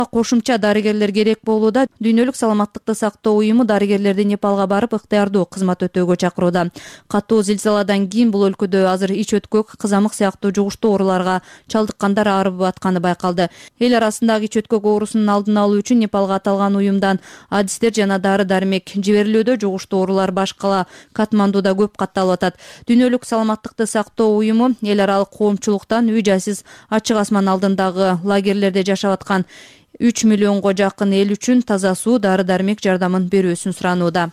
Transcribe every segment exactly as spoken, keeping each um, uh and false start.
Кошумча дарыгерлер керек болууда. Дүйнөлүк саламаттыкты сактоо уюму дарыгерлерди Непалга барып ыктыярдуу кызмат өтөөгө чакырууда. Катуу зилзаладан кийин бул өлкөдө азыр ич өткөк, кызамык сыяктуу жугуштуу ооруларга чалдыккандар арып атканы байкалды. Эл арасындагы ич өткөк оорусунун алдын алуу үчүн Непалга аталган уюмдан адистер жана дары-дармек жиберилүүдө. Жугуштуу оорулар баш кала Катмандуда көп катталып атат. Дүйнөлүк саламаттыкты сактоо уюму эл аралык коомчулуктан үй-жайсыз ачык асман алдындагы лагерлерде жашап аткан үч миллионго жакын эл үчүн таза суу, дары-дармек жардамын берүүсүн суранууда.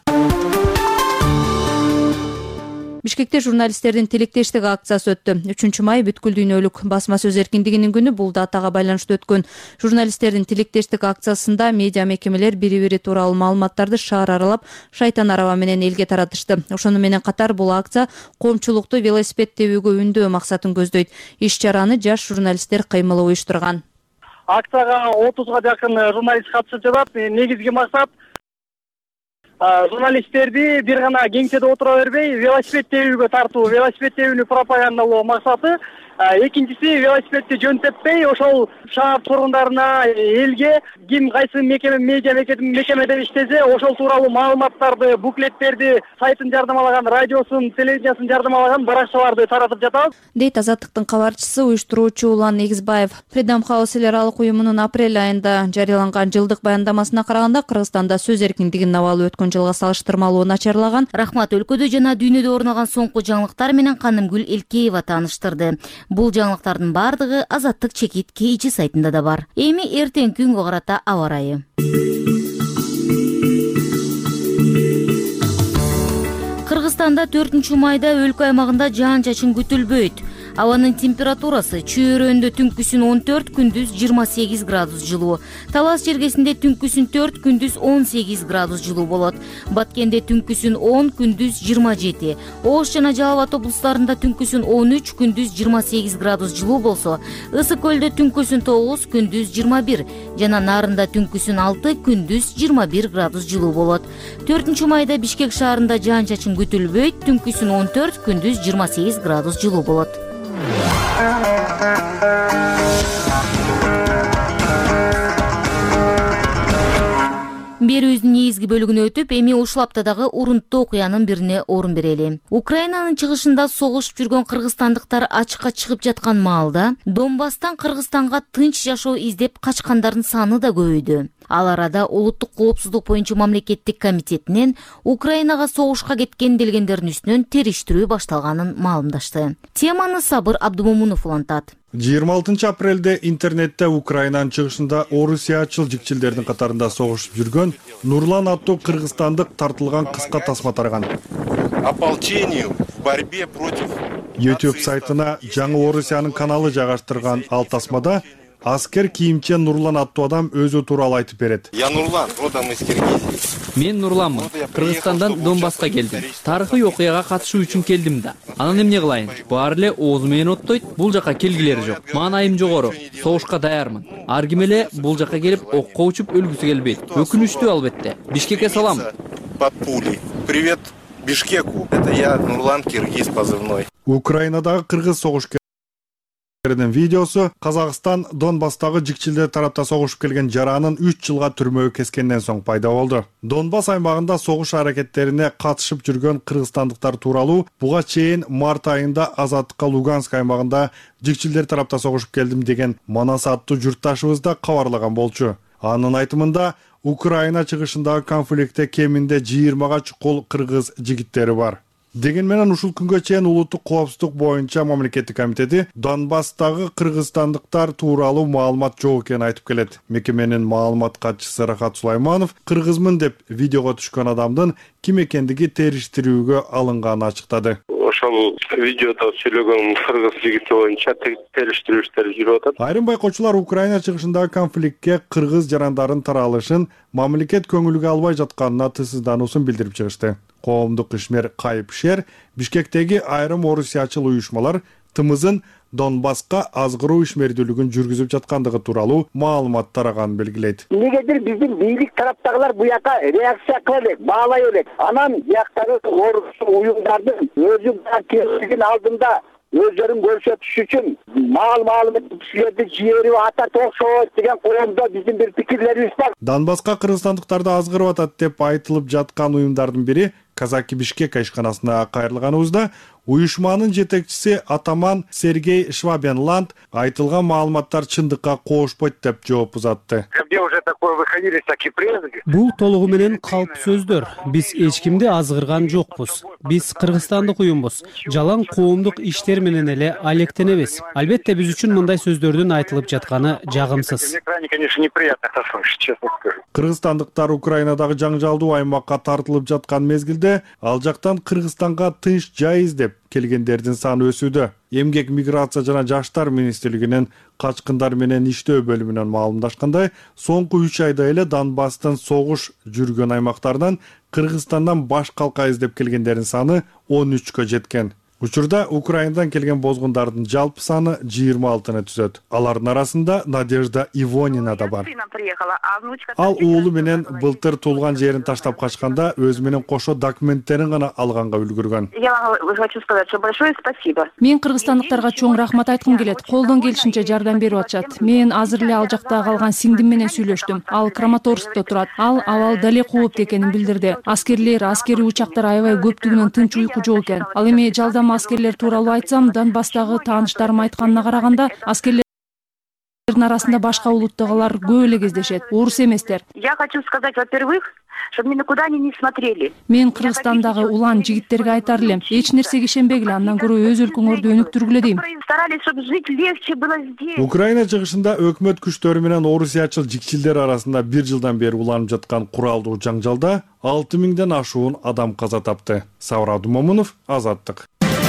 Бишкекте журналисттердин тилектештик акциясы өттү. үчүнчү май бүткүл дүйнөлүк басма сөз эркиндигинин күнү. Бул датага байланыштуу өткөн журналисттердин тилектештик акциясында медиа мекемелер бири-бири тууралуу маалыматтарды шаар аралап, шайтан араба менен элге таратышты. Ошону менен катар бул акция коомчулукту велосипед тебүүгө үндөө максатын көздөйт. Иш-чараны жаш журналисттер кыймылы уюштурган. Акцияга отузга жакын журналист катышып жатат. Негизги максат журналисттерди бир гана кеңседе отура бербей, велосипед тебүүгө тартуу, велосипед тебүүнү пропагандалоо максаты. Экинчиси, велосипедти жөн теппей, ошол шаар тургундарына, элге ким кайсы мекеме, медиа мекемеде иштесе, ошол тууралуу маалыматтарды, буклеттерди, сайтын жардамалаган, радиосун, телевидениясын жардамалаган баракчаларды таратып жатабыз. Дейт Азаттыктын кабарчысы, уюштуруучу Улан Негизбаев. Freedom House эл аралык уюмунун апрель айында жарыяланган жылдык баяндамасына караганда, Кыргызстанда сөз эркиндигин абалы өткөн жылга салыштырмалуу начарлаган. Рахмат өлкөдө жана дүйнөдө орун алган соңку жаңылыктар менен Канымгүл Элкеева тааныштырды. Бул жаңылыктардын бардыгы Азаттык чекит кейичи сайтында да бар. Эми эртең күнгө карата аба ырайы. Кыргызстанда төртүнчү майда өлкө аймагында жаан-чачын күтүлбөйт. Абанын температурасы чөйрөндө түнкүсүн он төрт, күндүз жыйырма сегиз градус жылуу. Талас жергесинде түнкүсүн төрт, күндүз он сегиз градус жылуу болот. Баткенде түнкүсүн он, күндүз жыйырма жети. Ош жана Жалал Абад облустарында түнкүсүн он үч, күндүз жыйырма сегиз градус жылуу болсо, Ысык көлдө түнкүсүн тогуз, күндүз жыйырма бир жана Нарында түнкүсүн алты, күндүз жыйырма бир градус жылуу болот. төртүнчү майда Бишкек шаарында жаан-чачын күтүлбөйт, түнкүсүн он төрт, күндүз жыйырма сегиз градус жылуу болот. Берүүбүздүн негизги бөлүгүнө өтүп, эми ушул аптадагы урунттуу окуянын бирине орун берели. Украинанын чыгышында согушуп жүргөн кыргызстандыктар ачыкка чыгып жаткан маалда Донбасстан Кыргызстанга тынч жашоо издеп качкандардын саны да көбөйдү. Ал арада улуттук коопсуздук боюнча мамлекеттик комитетинен Украинага согушка кеткен делгендердин үстүнөн териштирүү башталганын маалымдашты. Теманы Сабыр Абдумомунов улантат. жыйырма алтынчы апрелде интернетте Украинанын чыгышында орусиячыл жикчилдердин катарында согушуп жүргөн Нурлан аттуу кыргызстандык тартылган кыска тасма тараган. Ополчению в борьбе против YouTube сайтына жаңы Орусиянын каналы жайгаштырган ал тасмада аскер кийимче Нурлан аттуу адам өзү тууралуу айтып берет. Я Нурлан, родом из Киргизии. Мен Нурланмын. Кыргызстандан Донбасска келдим. Тарыхый окуяга катышуу үчүн келдим да. Анан эмне кылайын? Баары эле оозу менен оттойт. Бул жака келгилери жок. Маанайым жогору. Согушка даярмын. Ар ким эле бул жака келип окко учуп өлгүсү келбейт. Өкүнүчтүү албетте. Бишкекке салам. Под пулей. Привет Бишкеку. Это я, Нурлан, киргиз позывной. Украинадагы кыргыз согушкердин видеосу Казакстан Донбасстагы жикчилдер тарапта согушуп келген жаранын үч жылга түрмөгө кескенден соң пайда болду. Донбасс аймагында согуш аракеттерине катышып жүргөн кыргызстандыктар тууралуу буга чейин март айында Азаттыкка Луганск аймагында жикчилдер тарапта согушуп келдим деген Манас аттуу журтташыбыз да кабарлаган болчу. Анын айтымында Украина чыгышындагы конфликтте кеминде жыйырмага чукул кыргыз жигиттери бар. Деген менен ушул күнгө чейин улуттук коопсуздук боюнча мамлекеттик комитети Донбасстагы кыргызстандыктар тууралуу маалымат жок экенин айтып келет. Мекеменин маалымат катчысы Рахат Сулайманов кыргызмын деп видеого түшкөн адамдын ким экендиги териштирүүгө алынганын ачыктады. Ошол видеодо сүйлөгөн кыргыз жигити боюнча териштирүү иштери жүрүп атат. Айрым байкоочулар Украина чыгышындагы конфликтке кыргыз жарандарын таралышын мамлекет көңүлгө албай жатканына тысыздануусун билдирип чыгышты. Коомдук ишмер Кайып Шер Бишкектеги айрым орусиячыл уюшмалар тымызын Донбасска азгыруу ишмердүүлүгүн жүргүзүп жаткандыгы тууралуу маалымат тараганын белгилейт. Негедир биздин бийлик тараптагылар буяка реакция кыла элек, баалай элек. Анан бияктагы орус уюмдардын өзү кемчилигин алдында өздөрүн көрсөтүш үчүн маал маалымат кишилерди жиберип ата окшойт деген коомдо биздин бир пикирлерибиз бар. Донбасска кыргызстандыктарды азгырып атат деп айтылып жаткан уюмдардын бири Казаки Бишкек ишканасына кайрылганыбызда уюшманын жетекчиси атаман Сергей Швабенланд айтылган маалыматтар чындыкка коошпойт деп жооп узатты. Где уже такое выходили всякие признаки? Бул толугу менен калп сөздөр. Биз эч кимди азгырган жокпуз. Биз кыргызстандык уюмбуз. Жалаң коомдук иштер менен эле алектенебиз. Албетте биз үчүн мындай сөздөрдүн айтылып жатканы жагымсыз. Конечно, неприятно это слышать, честно скажу. Кыргызстандыктар Украинадагы жаңжалдуу аймакка тартылып жаткан мезгилде ал жактан Кыргызстанга тынч жайыз деп келгендердин саны өсүүдө. Эмгек миграция жана жаштар министрлигинин качкындар менен иштөө бөлүмүнөн маалымдашкандай, соңку үч айда эле Донбасстын согуш жүргөн аймактарынан Кыргызстандан баш калка издеп келгендердин саны он үчкө жеткен. Учурда Украинадан келген бозгундардын жалпы саны жыйырма алтыны түзөт. Алардын арасында Надежда Ивонина да бар. Ал уулу менен былтыр туулган жерин таштап качканда өзү менен кошо документтерин гана алганга үлгүргөн. Мен кыргызстандыктарга чоң рахмат айткым келет. Колдон келишинче жардам берип атышат. Мен азыр эле ал жакта калган сиңдим менен сүйлөштүм. Ал Краматорскто турат. Ал абал дале кооптуу экенин билдирди. Аскерлер, аскерий учактар аябай көптүгүнөн тынч уйку жок экен. Ал эми жалдам аскерлер тууралуу айтсам, Донбасстагы тааныштарым айтканына караганда, аскерлердин арасында башка улуттагылар көп эле кездешет. Орус эместер. Я хочу сказать, во-первых, чтобы никуда они не смотрели. Мен Кыргызстандагы улан жигиттерге айтар элем, эч нерсеге ишенбегиле, андан көрө өз өлкөңөрдү өнүктүргүлө дейм. Старались, чтобы жить легче было здесь. Украина чыгышында өкмөт күчтөрү менен орусиячыл жикчилдер арасында бир жылдан бери уланып жаткан куралдуу жаңжалда алты миңден ашуун адам каза тапты. Сауыр Абдумомунов, Азаттык.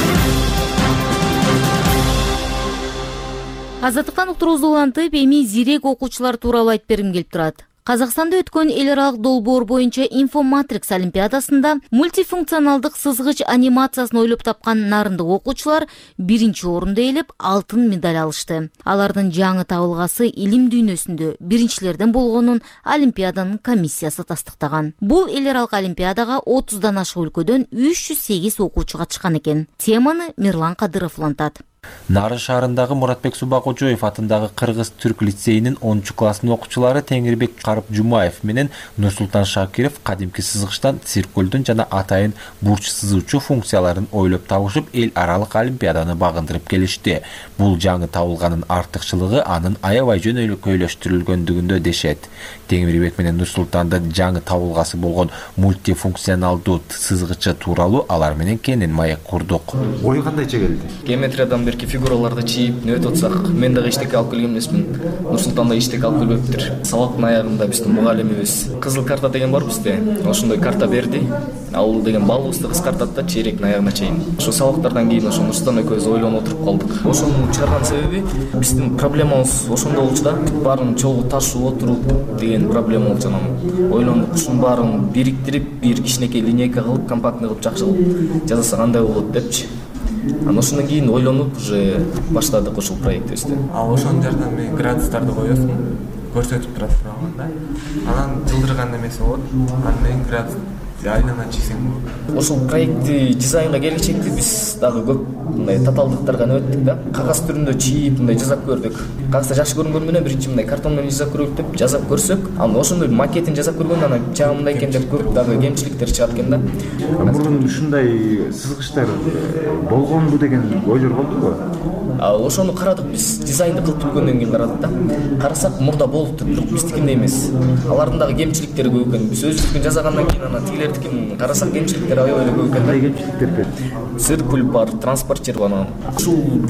Азаттыктан уктуруубузду улантып, эми зирек окуучулар тууралуу айтып бергим келип турат. Казакстанда өткөн эл аралык долбоор боюнча Инфоматрикс олимпиадасында мультифункционалдык сызгыч анимациясын ойлоп тапкан нарындык окуучулар биринчи орунду ээлеп алтын медаль алышты. Алардын жаңы табылгасы илим дүйнөсүндө биринчилерден болгонун олимпиаданын комиссиясы тастыктаган. Бул эл аралык олимпиадага отуздан ашык өлкөдөн үч жүз сегиз окуучу катышкан экен. Теманы Мирлан Кадыров улантат. Нарын шаарындагы Муратбек Субакожоев атындагы Кыргыз-Түрк лицейинин онунчу класстын окуучулары Теңирбек Карып Жумаев менен Нурсултан Шакиров кадимки сызгычтан циркулдун жана атайын бурч сызуучу функцияларын ойлоп табышып, эл аралык олимпиаданы багындырып келишти. Бул жаңы табылганын артыкчылыгы анын аябай жөнөкөйлөштүрүлгөндүгүндө дешет. Теңирбек менен Нурсултандын жаңы табылгасы болгон мультифункционалдуу сызгычы тууралуу алар менен кенен маек курдук. Ой кандайча келди? Геометриядан берки фигураларды чийип нөтө отсак, мен дагы эчтеке алып келген эмесмин. Нурсултан да эчтеке алып келбептир. Сабактын аягында биздин мугалимибиз кызыл карта деген бар бизде. Ошондой карта берди. Ал деген балыбызды кыскартат да черектин аягына чейин. Ошо сабактардан кийин ошо Нурсултан экөөбүз ойлонуп отуруп калдык. Ошону чыгарган себеби биздин проблемабыз ошондо болчу да. Баарын чогуу ташып отуруп деген проблема болчу. Анан ойлондук, ушунун баарын бириктирип, бир кичинекей линейка кылып, компактный кылып жакшы кылып жасаса кандай болот депчи. Анан ошондон кийин ойлонуп уже баштадык ушул проектибизди. А ошонун жардам менен градустарды коесуң, көрсөтүп турат турганда. Анан жылдырган эмеси болот. Анан менен градус айлана чийсең болот. Ошол проектти дизайнга келечекти биз дагы көп мындай татаалдыктарга өттүк да. Кагаз түрүндө чийип мындай жасап көрдүк. Кагазда жакшы көрүнгөнү менен биринчи мындай картон менен жасап көрөлүк деп жасап көрсөк, анан ошондой макетин жасап көргөндө анан чагы мындай экен деп көп дагы кемчиликтер чыгат экен да. Мурун ушундай сызгычтар болгонбу деген ойлор болдубу? А ошону карадык биз, дизайнды кылып түгөндөн кийин карадык да. Карасак мурда болуптур, бирок биздикиндей эмес. Алардын дагы кемчиликтери көп экен. Биз өзүбүздүн жасагандан кийин анан тигилердикин карасак кемчиликтери аябай эле көп экен. Кандай кемчиликтер? Циркуль бар, транспортер бар. Ушул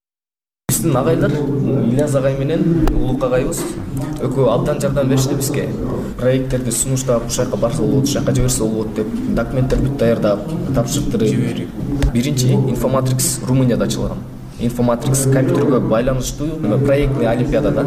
биздин агайлар Ильяз агай менен Улук агайыбыз экөө абдан жардам беришти бизге. Проекттерди сунуштап, ушака барса болот, ушака жиберсе болот деп документтерди даярдап, тапшыртырып. Биринчи Инфоматрикс Румынияда ачылган. Инфоматрикс компьютерге байланыштуу проектный олимпиадада.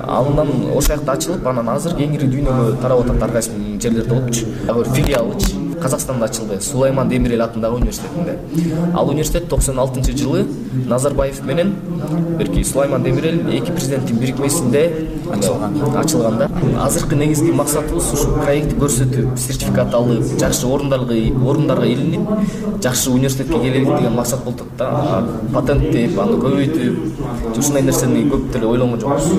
Андан ошол жакта ачылып, анан азыр кеңири дүйнөгө тарап атат, ар кайсы жерлерде болупчу. Агы филиалы Казакстанда ачылды, Сулайман Демирел атындагы университетинде. Ал университет токсон алтынчы жылы Назарбаев менен берки Сулайман Демирел эки президенттин бирикмесинде ачылганда. Азыркы негизги максатыбыз ушу проектти көрсөтүп, сертификат алып, жакшы орундарга орундарга илинип, жакшы университетке келелик деген максат болуп да. Патенттеп, аны көбөйтүп, ушундай нерсени көп деле ойлогон жокпуз.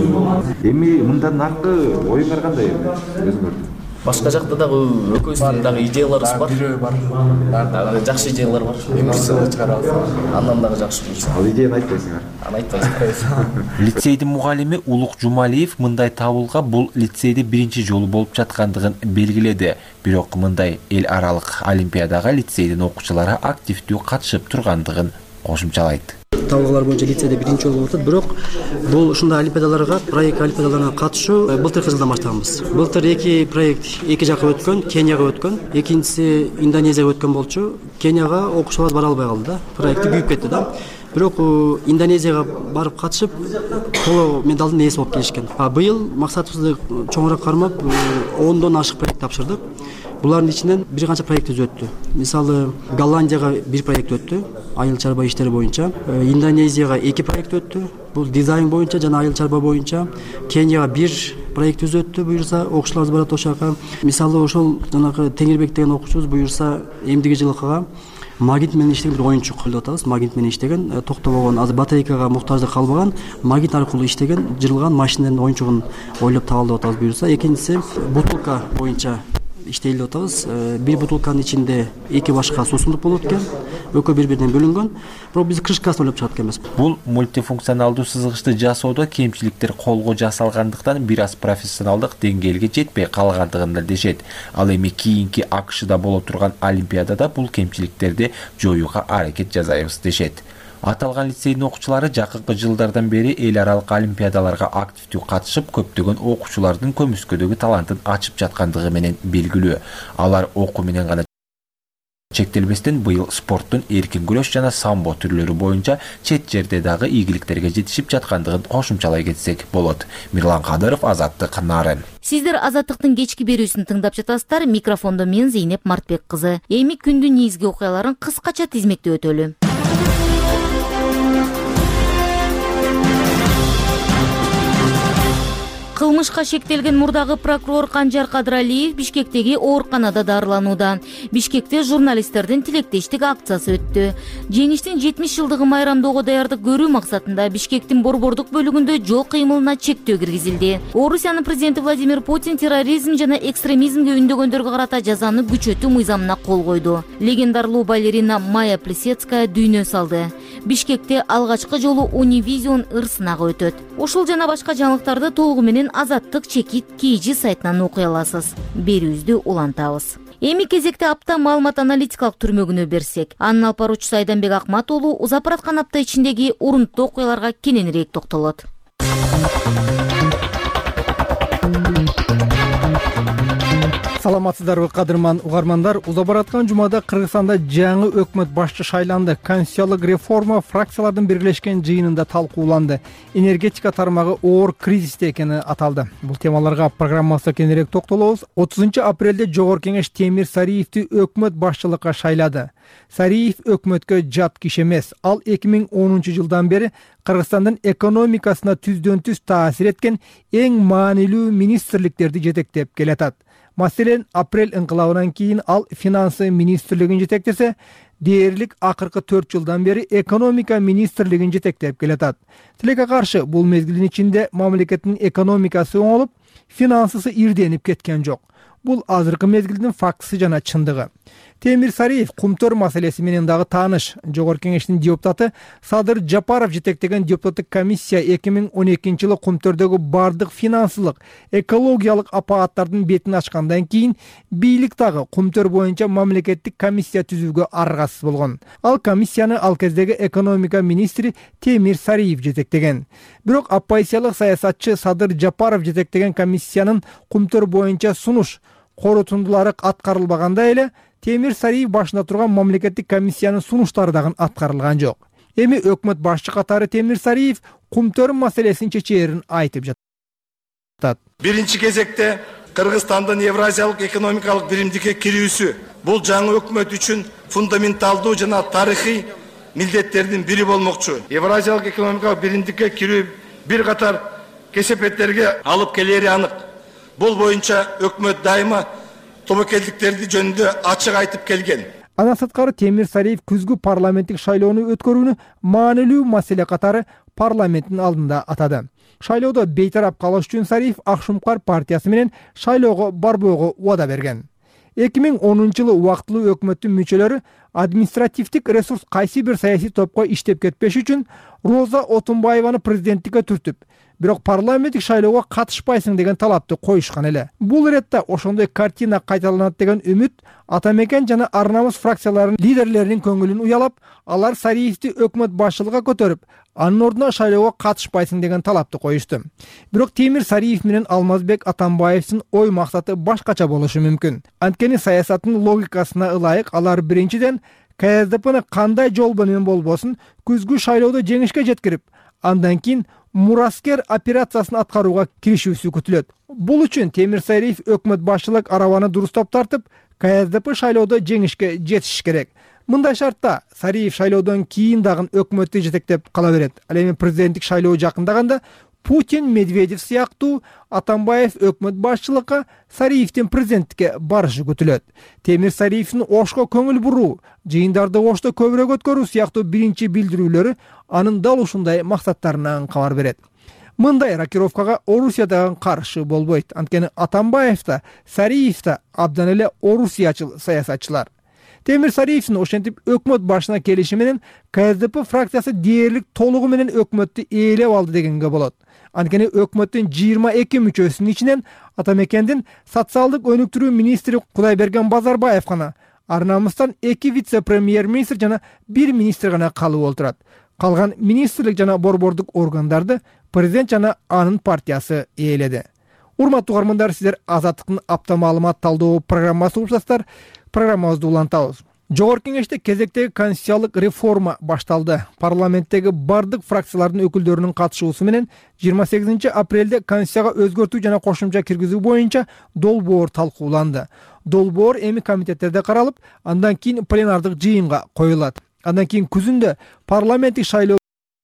Эми мындан аркы оюңар кандай өзүңөрдүн? Башка жакта дагы экөөбүздүн дагы идеяларыбыз бар. Бирөө бар. Дагы жакшы идеялар бар. Эмирсиңи чыгарабыз. Андан дагы жакшы буйрса. Ал идеяны айтпайсыңар. Аны айтпайсың. Лицейдин мугалими Улук Жумалиев мындай табылга бул лицейде биринчи жолу болуп жаткандыгын белгиледи. Бирок мындай эл аралык олимпиадага лицейдин окуучулары активдүү катышып тургандыгын кошумчалайт. Табылгалар боюнча лицейде биринчи жолу болуп атат, бирок бул ушундай олимпиадаларга, проект олимпиадаларына катышуу былтыркы жылдан баштаганбыз. Былтыр эки проект эки жакка өткөн, Кенияга өткөн, экинчиси Индонезияга өткөн болчу. Кенияга окуучулар бара албай калды да, проекти күйүп кетти да. Бирок Индонезияга барып катышып, коло медалдын ээси болуп келишкен. А быйыл максатыбызды чоңураак кармап, ондон ашык проект тапшырдык. Булардын ичинен бир канча проект өттү. Мисалы, Голландияга бир проект өттү, айыл чарба иштери боюнча. Индонезияга эки проект өттү. Бул дизайн боюнча жана айыл чарба боюнча. Кенияга бир проект өттү, буюрса окуучуларыбыз барат ошол жака. Мисалы, ошол жанагы Теңирбек деген окуучубуз буюрса эмдиги жылкыга магнит менен иштеген бир оюнчук ойлоп атабыз. Магнит менен иштеген, токтобогон, азыр батарейкага муктаждык калбаган, магнит аркылуу иштеген, жырылган машинанын оюнчугун ойлоп табалы деп атабыз буюрса. Экинчиси бутылка боюнча иштейли деп атабыз. Бир бутылканын ичинде эки башка суусундук болот экен. Экөө бири-биринен бөлүнгөн. Бирок биз крышкасын ойлоп чыгат экенбиз. Бул мультифункционалдуу сызгычты жасоодо кемчиликтер колго жасалгандыктан бир аз профессионалдык деңгээлге жетпей калгандыгын билдиришет. Ал эми кийинки АКШда боло турган олимпиадада бул кемчиликтерди жоюуга аракет жасайбыз дешет. Аталган лицейдин окуучулары жакынкы жылдардан бери эл аралык олимпиадаларга активдүү катышып, көптөгөн окуучулардын көмүскөдөгү талантын ачып жаткандыгы менен белгилүү. Алар окуу менен гана чектелбестен быйыл спорттун эркин күрөш жана самбо түрлөрү боюнча чет жерде дагы ийгиликтерге жетишип жаткандыгын кошумчалай кетсек болот. Мирлан Кадыров, Азаттык, Нарын. Сиздер Азаттыктын кечки берүүсүн тыңдап жатасыздар. Микрофондо мен Зейнеп Мартбек кызы. Эми күндүн негизги окуяларын кыскача тизмектеп өтөлү. Кылмышка шектелген мурдагы прокурор Канжар Кадыралиев Бишкектеги ооруканада дарыланууда. Бишкекте журналисттердин тилектештик акциясы өттү. Жеңиштин жетимиш жылдыгын майрамдоого даярдык көрүү максатында Бишкектин борбордук бөлүгүндө жол кыймылына чектөө киргизилди. Орусиянын президенти Владимир Путин терроризм жана экстремизмге үндөгөндөргө карата жазаны күчөтүү мыйзамына кол койду. Легендарлуу балерина Майя Плесецкая дүйнө салды. Бишкекте алгачкы жолу Унивизион ыр-сынагы өтөт. Ушул жана башка жаңылыктарды толугу менен Азаттык чекит кейжи сайтынан окуй аласыз. Берүүбүздү улантабыз. Эми кезекте апта маалымат аналитикалык түрмөгүнө берсек. Анын алып баруучусу Айданбек Акмат уулу узап бараткан апта ичиндеги урунттуу окуяларга кененирээк токтолот. Саламатсыздарбы кадырман угармандар, узап бараткан жумада Кыргызстанда жаңы өкмөт башчы шайланды. Конституциялык реформа фракциялардын бирилешкен жыйынында талкууланды. Энергетика тармагы оор кризисте экени аталды. Бул темаларга программасында кененирээк токтолобуз. отузунчу апрелде Жогорку Кеңеш Темир Сариевди өкмөт башчылыкка шайлады. Сариев өкмөткө жат киши эмес. Ал эки миң онунчу жылдан бери Кыргызстандын экономикасына түздөн түз таасир эткен эң маанилүү министрликтерди жетектеп келатат. Маселен, апрель ыңкылабынан кийин ал финансы министрлигин жетектесе, дээрлик акыркы төрт жылдан бери экономика министрлигин жетектеп келатат. Тилекке каршы бул мезгилдин ичинде мамлекеттин экономикасы оңолуп, финансысы ирденип кеткен жок. Бул азыркы мезгилдин фактысы жана чындыгы. Темир Сариев кумтөр маселеси менен дагы тааныш. Жогорку Кеңештин депутаты Садыр Жапаров жетектеген депутаттык комиссия эки миң он экинчи жылы кумтөрдөгү бардык финансылык, экологиялык аппараттардын бетин ачкандан кийин бийлик дагы кумтөр боюнча мамлекеттик комиссия түзүүгө аргасыз болгон. Ал комиссияны ал кездеги экономика министри Темир Сариев жетектеген. Бирок оппозициялык саясатчы Садыр Жапаров жетектеген комиссиянын кумтөр боюнча сунуш корутундулары аткарылбаганда эле Темир Сариев башында турган мамлекеттик комиссиянын сунуштары дагы аткарылган жок. Эми өкмөт башчы катары Темир Сариев кумтөр маселесин чечээрин айтып жатат. Биринчи кезекте Кыргызстандын Евразиялык экономикалык биримдикке кирүүсү Бул жаңы өкмөт үчүн фундаменталдуу жана тарыхый милдеттердин бири болмокчу. Евразиялык экономикалык биримдикке кирүү бир катар кесепеттерге алып келери анык. Бул боюнча өкмөт дайыма тобокелдиктерди жөнүндө ачык айтып келген. Андан сырткары Темир Сариев күзгү парламенттик шайлоону өткөрүүнү маанилүү маселе катары парламенттин алдында атады. Шайлоодо бейтарап калыш үчүн Сариев Акшумкар партиясы менен шайлоого барбоого убада берген. эки миң онунчу жылы убактылуу өкмөттүн мүчөлөрү административдик ресурс кайсы бир саясий топко иштеп кетпеш үчүн Роза Отунбаеваны президенттикке түртүп, бирок парламенттик шайлоого катышпайсың деген талапты коюшкан эле. Бул иретте ошондой картина кайталанат деген үмүт Ата Мекен жана Ар Намыс фракцияларынын лидерлеринин көңүлүн уялап, алар Сариевди өкмөт башчылыгына көтөрүп, анын ордуна шайлоого катышпайсың деген талапты коюшту. Бирок Темир Сариев менен Алмазбек Атамбаевдин ой максаты башкача болушу мүмкүн. Анткени саясаттын логикасына ылайык алар биринчиден К С Д Пны кандай жол менен болбосун күзгү шайлоодо жеңишке жеткирип, андан кийин Мураскер операциясын аткарууга киришүүсү күтүлөт. Бул үчүн Темир Сариев өкмөт башчылык арабаны дурустап тартып, К С Д П шайлоодо жеңишке жетиш керек. Мындай шартта Сариев шайлоодон кийин дагы өкмөттү жетектеп кала берет. Ал эми президенттик шайлоо жакындаганда Путин, Медведев сыяктуу Атамбаев өкмөт башчылыкка, Сариевдин президенттикке барышы күтүлөт. Темир Сариевдин Ошко көңүл буруу, жыйындарды Ошто көбүрөөк өткөрүү сыяктуу биринчи билдирүүлөрү анын дал ушундай максаттарынан кабар берет. Мындай рокировкага Орусия дагы каршы болбойт. Анткени Атамбаев да, Сариев да абдан эле орусиячыл саясатчылар. Темир Сариевдин ошентип өкмөт башына келиши менен К С Д П фракциясы дээрлик толугу менен өкмөттү ээлеп алды дегенге болот. Анткени өкмөттүн жыйырма эки мүчөсүнүн ичинен Ата Мекендин социалдык өнүктүрүү министри Кудайберген Базарбаев гана, Ар Намыстан эки вице-премьер-министр жана бир министр гана калып отурат. Калган министрлик жана борбордук органдарды президент жана анын партиясы ээледи. Урматтуу угармандар, сиздер Азаттыктын апта маалымат талдоо программасы угушасыздар. Программабызды улантабыз. Жогорку кеңеште кезектеги конституциялык реформа башталды. Парламенттеги бардык фракциялардын өкүлдөрүнүн катышуусу менен жыйырма сегизинчи апрелде конституцияга өзгөртүү жана кошумча киргизүү боюнча долбоор талкууланды. Долбоор эми комитеттерде каралып, андан кийин пленардык жыйынга коюлат. Андан кийин күзүндө парламенттик шайлоо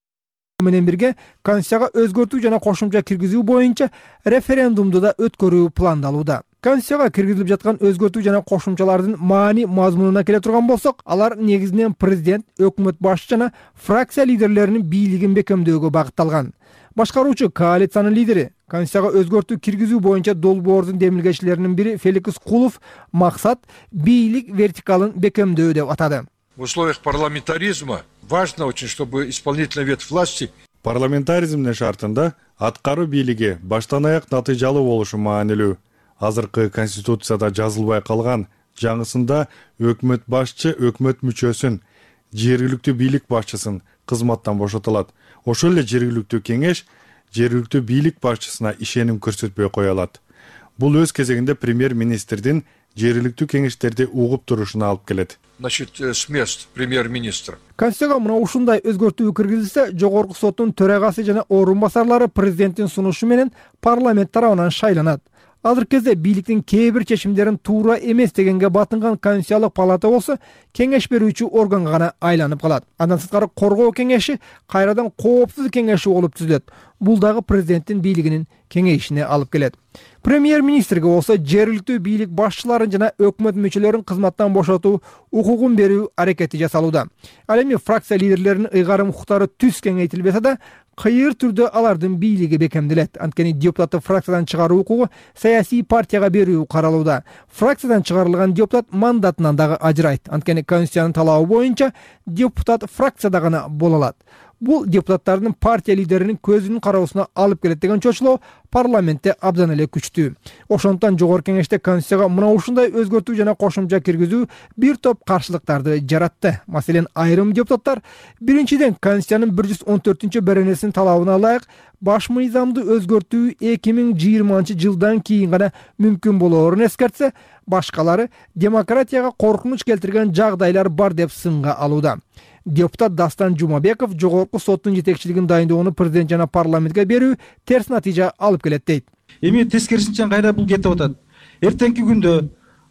менен бирге конституцияга өзгөртүү жана кошумча киргизүү боюнча референдумду да өткөрүү пландалууда. Конституцияга киргизилип жаткан өзгөртүү жана кошумчалардын маани мазмунуна келе турган болсок, алар негизинен президент, өкмөт башчы жана фракция лидерлеринин бийлигин бекемдөөгө багытталган. Башкаруучу коалициянын лидери, конституцияга өзгөртүү киргизүү боюнча долбоордун демилгечилеринин бири Феликс Кулов максат бийлик вертикалын бекемдөө деп атады. В условиях парламентаризма важно очень, чтобы исполнительный ветвь власти парламентаризмдин шартында аткаруу бийлиги баштан аяк натыйжалуу болушу маанилүү. Азыркы конституцияда жазылбай калган жаңысында өкмөт башчы өкмөт мүчөсүн, жергиликтүү бийлик башчысын кызматтан бошотулат. Ошол эле жергиликтүү кеңеш жергиликтүү бийлик башчысына ишеним көрсөтпөй кое алат. Бул өз кезегинде премьер-министрдин жергиликтүү кеңештерди угуп турушуна алып келет. Значит, с мест премьер-министра. Конституцияга мына ушундай өзгөртүү киргизилсе, жогорку соттун төрагасы жана орун басарлары президенттин сунушу менен парламент тарабынан шайланат. Азыркы кезде бийликтин кээ бир чечимдерин туура эмес дегенге батынган конституциялык палата болсо кеңеш берүүчү органга гана айланып калат. Андан сырткары коргоо кеңеши кайрадан коопсуздук кеңеши болуп түзүлөт. Бул дагы президенттин бийлигинин кеңейишине алып келет. Премьер-министрге болсо жергиликтүү бийлик башчыларын жана өкмөт мүчөлөрүн кызматтан бошотуу укугун берүү аракети жасалууда. Ал эми фракция лидерлеринин ыйгарым укуктары түз кеңейтилбесе да, кыйыр түрдө алардын бийлиги бекемделет. Анткени депутатты фракциядан чыгаруу укугу саясий партияга берүү каралууда. Фракциядан чыгарылган депутат мандатынан дагы ажырайт. Анткени конституциянын талабы боюнча депутат фракцияда гана боло алат. Бул депутаттардын партия лидеринин көзүнүн кароосуна алып келет деген чочулоо парламентте абдан эле күчтүү. Ошондуктан жогорку кеңеште конституцияга мына ушундай өзгөртүү жана кошумча киргизүү бир топ каршылыктарды жаратты. Маселен, айрым депутаттар биринчиден конституциянын бир жүз он төртүнчү беренесинин талабына ылайык баш мыйзамды өзгөртүү эки миң жыйырманчы жылдан кийин гана мүмкүн болоорун эскертсе, башкалары демократияга коркунуч келтирген жагдайлар бар деп сынга алууда. Депутат Дастан Жумабеков жогорку соттун жетекчилигин дайындоону президент жана парламентке берүү терс натыйжа алып келет дейт. Эми тескерисинче кайра бул кетип атат. Эртеңки күндө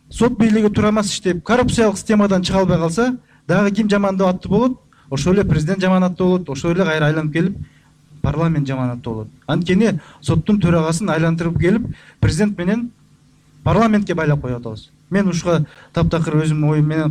сот бийлиги туура эмес иштеп, коррупциялык системадан чыга албай калса, дагы ким жамандап аттуу болот? Ошол эле президент жаманаттуу болот, ошол эле кайра айланып келип парламент жаманаттуу болот. Анткени соттун төрагасын айлантырып келип, президент менен парламентке байлап коюп атабыз. Мен ушуга таптакыр өзүмдүн оюм менен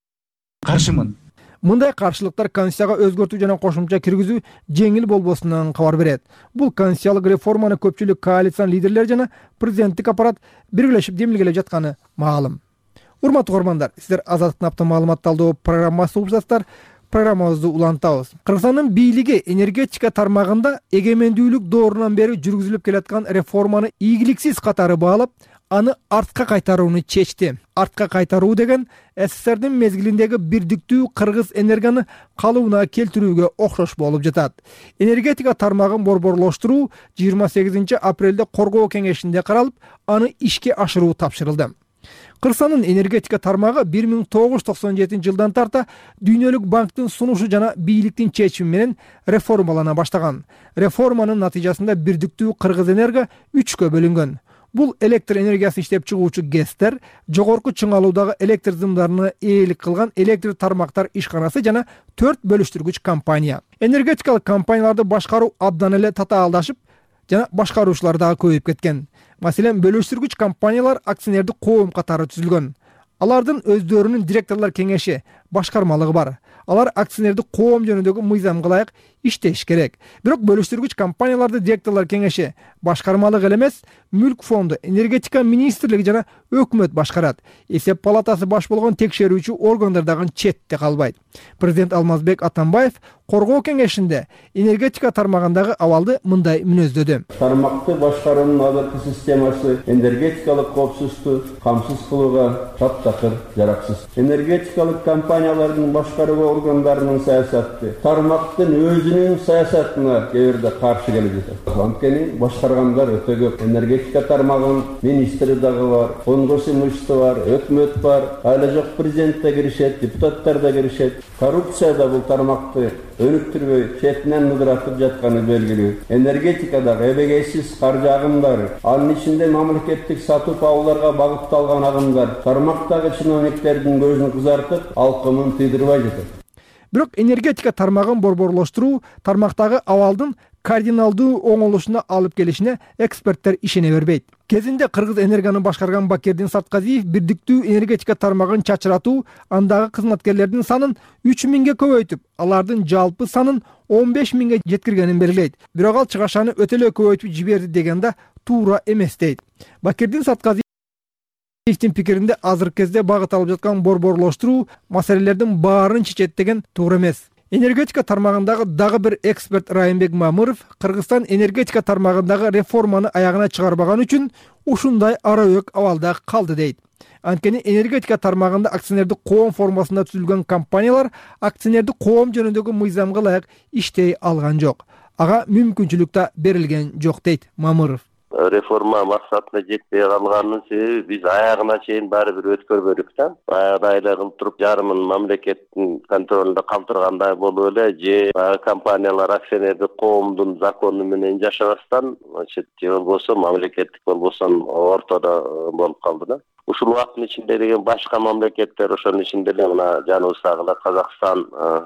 каршымын. Мындай каршылыктар Конституцияга өзгөртүү жана кошумча киргизүү жеңил болбосунан кабар берет. Бул конституциялык реформаны көпчүлүк коалициянын лидерлери жана президенттик аппарат биргелешип демилгелеп жатканы маалым. Урматтуу көрөрмандар, сиздер Азаттыктын апта маалымат талдоо программасы угуп жатсыздар. Программабызды улантабыз. Кыргызстандын бийлиги энергетика тармагында эгемендүүлүк доорунан бери жүргүзүлүп келаткан реформаны ийгиликсиз катары баалап, аны артка кайтарууну чечти. Артка кайтаруу деген СССРдин мезгилиндеги бирдиктүү кыргыз энергияны калыбына келтирүүгө окшош болуп жатат. Энергетика тармагын борборлоштуруу жыйырма сегизинчи апрелде коргоо кеңешинде каралып, аны ишке ашыруу тапшырылды. Кыргызстандын энергетика тармагы бир миң тогуз жүз токсон жетинчи жылдан тарта Дүйнөлүк банктын сунушу жана бийликтин чечими менен реформалана баштаган. Реформанын натыйжасында бирдиктүү кыргыз энерго үчкө бөлүнгөн. Бул электр энергиясын иштеп чыгуучу ГЭСтер, жогорку чыңалуудагы электр зымдарына ээлик кылган электр тармактар ишканасы жана төрт бөлүштүргүч компания. Энергетикалык компанияларды башкаруу абдан эле татаалдашып, жана башкаруучулар дагы көбөйүп кеткен. Маселен, бөлүштүргүч компаниялар акционердик коом катары түзүлгөн. Алардын өздөрүнүн директорлор кеңеши, башкармалыгы бар. Алар акционердик коом жөнүндөгү мыйзамга ылайык иштеш керек. Бирок бөлүштүргүч компанияларды директорлор кеңеши, башкармалык эле эмес, мүлк фонду, энергетика министрлиги жана өкмөт башкарат. Эсеп палатасы баш болгон текшерүүчү органдар дагы четте калбайт. Президент Алмазбек Атамбаев коргоо кеңешинде энергетика тармагындагы абалды мындай мүнөздөдү. Тармакты башкаруунун азыркы системасы энергетикалык коопсуздукту камсыз кылууга таптакыр жараксыз. Энергетикалык компаниялардын башкаруу органдарынын саясаты тармактын өзүнүн саясатына кээ бирде каршы келип жатат. Анткени башкаргандар өтө көп. Энергетика тармагынын министри дагы бар, конгресс мышты бар, өкмөт бар, айла жок президент да киришет, депутаттар да киришет. Коррупция да бул тармакты өнүктүрбөй, четинен мыдыратып жатканы белгилүү. Энергетикадагы эбегейсиз каржы агымдары, анын ичинде мамлекеттик сатып алууларга багытталган агымдар тармактагы чиновниктердин көзүн кызартып, алкымын тыйдырбай жатат. Бирок энергетика тармагын борборлоштуруу тармактагы абалдын кардиналдуу оңолушуна алып келишине эксперттер ишене бербейт. Кезинде Кыргыз энергияны башкарган Бакердин Сатказиев бирдиктүү энергетика тармагын чачыратуу, андагы кызматкерлердин санын үч миңге көбөйтүп, алардын жалпы санын он беш миңге жеткиргенин белгилейт. Бирок ал чыгашаны өтө эле көбөйтүп жиберди деген да туура эмес дейт. Бакердин Сатказиев Эфтин пикиринде азыркы кезде багыт алып жаткан борборлоштуруу маселелердин баарын чечет деген туура эмес. Энергетика тармагындагы дагы бир эксперт Райымбек Мамыров Кыргызстан энергетика тармагындагы реформаны аягына чыгарбаган үчүн ушундай арабөк абалда калды дейт. Анткени энергетика тармагында акционердик коом формасында түзүлгөн компаниялар акционердик коом жөнүндөгү мыйзамга ылайык иштей алган жок. Ага мүмкүнчүлүк да берилген жок дейт Мамыров. Реформа максатына жетпей калганын себеби биз аягына чейин баары бир өткөрбөдүк да. Баягы айла кылып туруп жарымын мамлекеттин контролунда калтыргандай болуп эле же компаниялар акционердик коомдун закону менен жашабастан, значит, же болбосо мамлекеттик болбосо ортодо болуп калды да. Ушул убакыттын ичинде деген башка мамлекеттер, ошонун ичинде эле мына жаныбыздагы Казакстан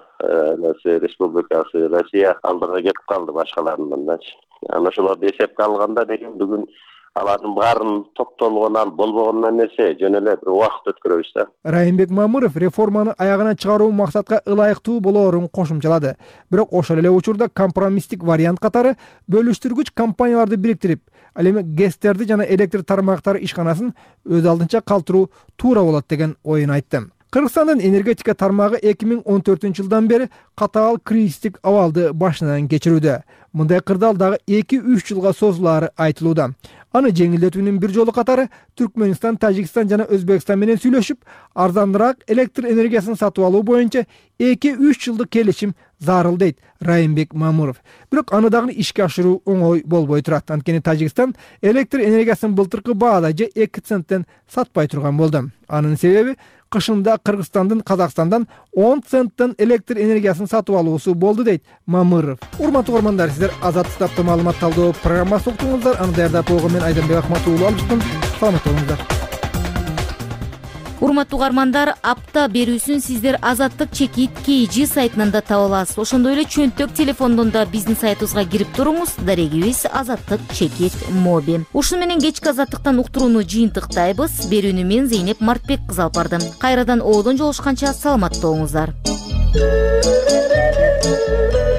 Республикасы, Россия алдыга кетип калды башкаларынданчы. Ana şularda esepke alganda деген бүгүн алардын баарын токтолгонан болбогонун нерсе жөн эле бир убакыт өткөрөбүз да. Райымбек Мамыров реформаны аягына чыгаруу максатка ылайыктуу болоорун кошумчалады. Бирок ошол эле учурда компромисстик вариант катары бөлүштүргүч компанияларды бириктирип, ал эми ГЭСтерди жана электр тармактары ишканасын өз алдынча калтыруу туура болот деген оюн айтты. Кыргызстандын энергетика тармагы эки миң он төртүнчү жылдан бери катаал кризистик абалды башынан кечирүүдө. Мындай кырдаал дагы эки үч жылга созулаары айтылууда. Аны жеңилдетүүнүн бир жолу катары Түркмөнстан, Тажикстан жана Өзбекстан менен сүйлөшүп, арзаныраак электр энергиясын сатып алуу боюнча эки үч жылдык келишим зарыл дейт Райымбек Мамыров. Бирок аны дагы ишке ашыруу оңой болбой турат. Анткени Тажикстан электр энергиясын былтыркы баада же эки центтен сатпай турган болду. Анын себеби кышында Кыргызстандын Казакстандан он центтен электр энергиясын сатып алуусу болду дейт Мамыров. Урматтуу көрөрмандар, сиздер Азаттыкта маалымат талдоо программасы уктуңуздар. Аны даярдап болгон мен Айданбек Акматуулу алып чыктым. Саламат болуңуздар. Урматтуу угармандар, апта берүүсүн сиздер Азаттык чекит кей жи сайтынан да таба аласыз. Ошондой эле чөнтөк телефондон да биздин сайтыбызга кирип туруңуз. Дарегибиз Азаттык чекит моби. Ушуну менен кечки Азаттыктан уктурууну жыйынтыктайбыз. Берүүнү мен Зейнеп Мартбек кызы алып бардым. Кайрадан оодон жолугушканча саламатта болуңуздар.